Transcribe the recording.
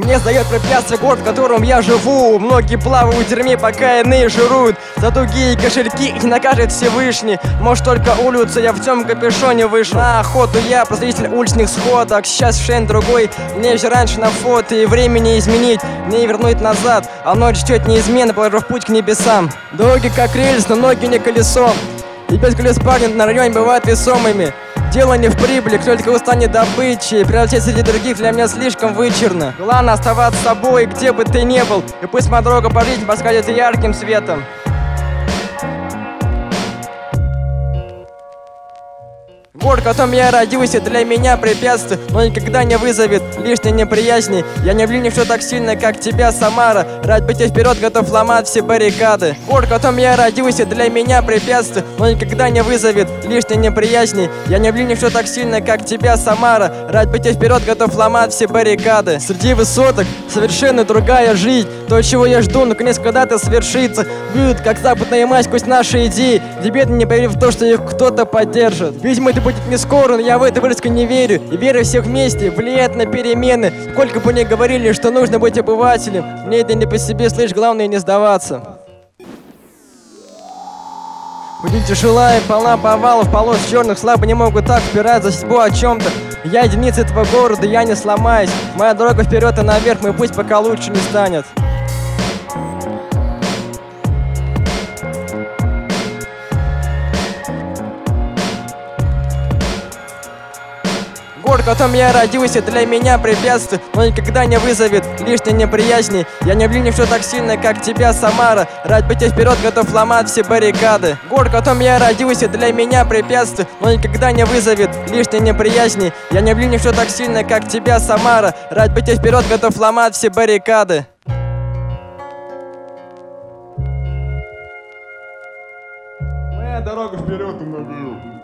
Мне сдает препятствие город, в котором я живу. Многие плавают в тюрьме, пока иные жируют за тугие кошельки, их накажет Всевышний. Может, только улица, я в тем капюшоне вышел. На охоту я представитель уличных сходок. Сейчас шен другой, мне еще раньше на фото. И времени изменить, мне вернуть назад. А ночь ждет неизменно, положив путь к небесам. Дороги как рельс, но ноги не колесо. И без колес парни на районе бывают весомыми. Дело не в прибыли, кто только устанет добычей. Приоритет среди других для меня слишком вычурно. Главное оставаться собой, где бы ты ни был. И пусть моя дорога по жизни подскажет ярким светом. Город, в котором я родился, для меня препятствие, но никогда не вызовет лишней неприязни. Я не люблю ничего так сильно, как тебя, Самара. Ради пути вперед готов ломать все баррикады. Город, в котором я родился, для меня препятствие, но никогда не вызовет лишней неприязни. Я не люблю ничего так сильно, как тебя, Самара. Ради пути вперед готов ломать все баррикады. Среди высоток совершенно другая жизнь. То, чего я жду, наконец когда-то свершится. Будет, как западная мать, сквозь наши идеи. Дебеты не поверив в то, что их кто-то поддержит. Видимо, это будет не скоро, но я в это вырезку не верю. И верю всех вместе влияет на перемены. Сколько бы ни говорили, что нужно быть обывателем, мне это не по себе, слышь, главное не сдаваться. Путь тяжелая, полна повалов, полос черных, слабо не могут так впирать за судьбу о чем-то. Я единица этого города, я не сломаюсь. Моя дорога вперед и наверх, мой путь пока лучше не станет. Город, в котором я родился, для меня препятствие, но никогда не вызовет лишней неприязни. Я не люблю ничего так сильно, как тебя, Самара. Ради пути вперед готов ломать все баррикады. Город, в котором я родился, для меня препятствие, но никогда не вызовет лишней неприязни. Я не люблю ничего так сильно, как тебя, Самара. Ради пути вперед готов ломать все баррикады. Моя дорога вперед и наверх.